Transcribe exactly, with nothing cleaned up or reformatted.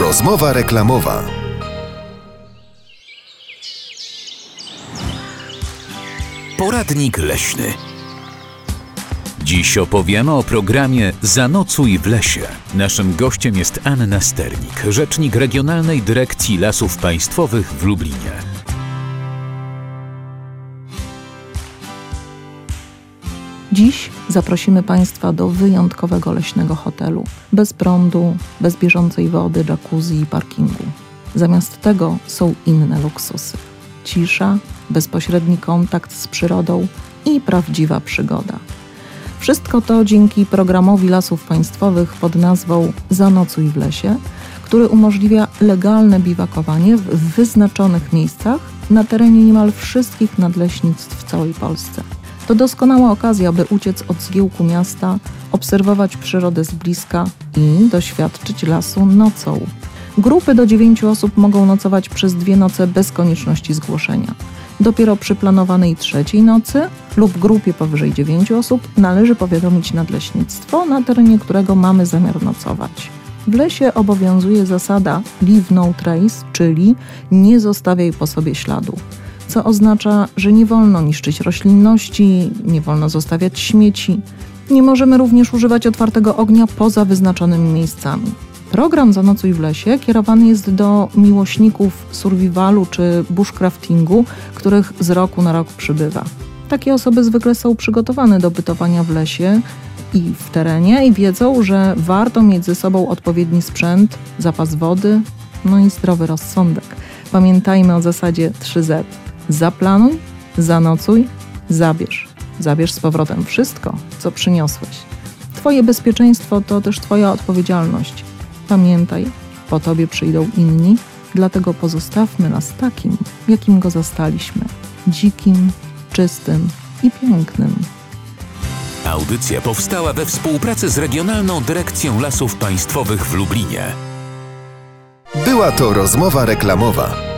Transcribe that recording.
Rozmowa reklamowa. Poradnik leśny. Dziś opowiemy o programie Zanocuj w lesie. Naszym gościem jest Anna Sternik, rzecznik Regionalnej Dyrekcji Lasów Państwowych w Lublinie. Dziś zaprosimy Państwa do wyjątkowego leśnego hotelu. Bez prądu, bez bieżącej wody, jacuzzi i parkingu. Zamiast tego są inne luksusy. Cisza, bezpośredni kontakt z przyrodą i prawdziwa przygoda. Wszystko to dzięki programowi Lasów Państwowych pod nazwą Zanocuj w lesie, który umożliwia legalne biwakowanie w wyznaczonych miejscach na terenie niemal wszystkich nadleśnictw w całej Polsce. To doskonała okazja, by uciec od zgiełku miasta, obserwować przyrodę z bliska i doświadczyć lasu nocą. Grupy do dziewięciu osób mogą nocować przez dwie noce bez konieczności zgłoszenia. Dopiero przy planowanej trzeciej nocy lub grupie powyżej dziewięciu osób należy powiadomić nadleśnictwo, na terenie którego mamy zamiar nocować. W lesie obowiązuje zasada leave no trace, czyli nie zostawiaj po sobie śladu, co oznacza, że nie wolno niszczyć roślinności, nie wolno zostawiać śmieci. Nie możemy również używać otwartego ognia poza wyznaczonymi miejscami. Program Zanocuj w lesie kierowany jest do miłośników survivalu czy bushcraftingu, których z roku na rok przybywa. Takie osoby zwykle są przygotowane do bytowania w lesie i w terenie i wiedzą, że warto mieć ze sobą odpowiedni sprzęt, zapas wody, no i zdrowy rozsądek. Pamiętajmy o zasadzie trzy zet. Zaplanuj, zanocuj, zabierz. Zabierz z powrotem wszystko, co przyniosłeś. Twoje bezpieczeństwo to też Twoja odpowiedzialność. Pamiętaj, po Tobie przyjdą inni, dlatego pozostawmy nas takim, jakim go zastaliśmy. Dzikim, czystym i pięknym. Audycja powstała we współpracy z Regionalną Dyrekcją Lasów Państwowych w Lublinie. Była to rozmowa reklamowa.